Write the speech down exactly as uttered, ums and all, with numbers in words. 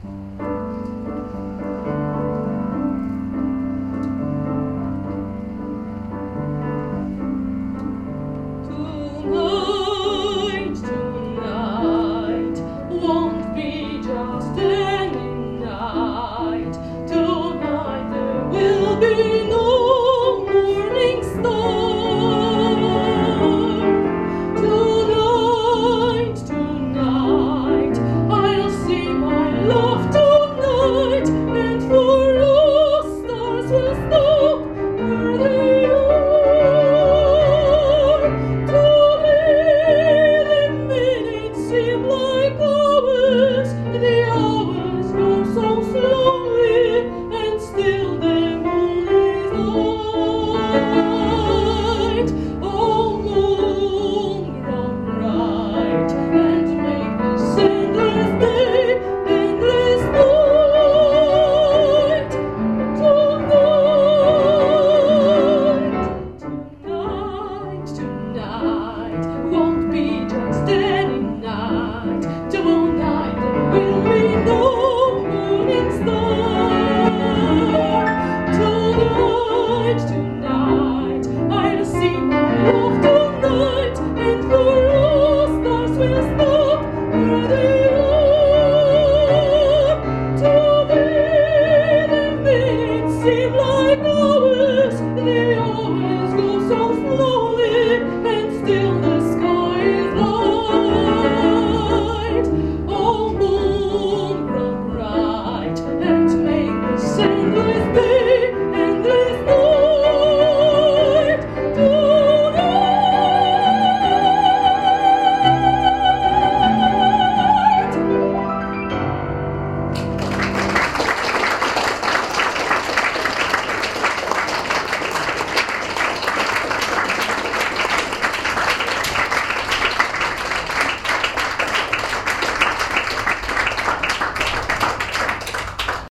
Tonight, tonight won't be just any night. Tonight there will be no morning star. Tonight, tonight I'll see my love tonight, and for all stars will stop where they are. To me the minutes seem like hours, the hours go so slow.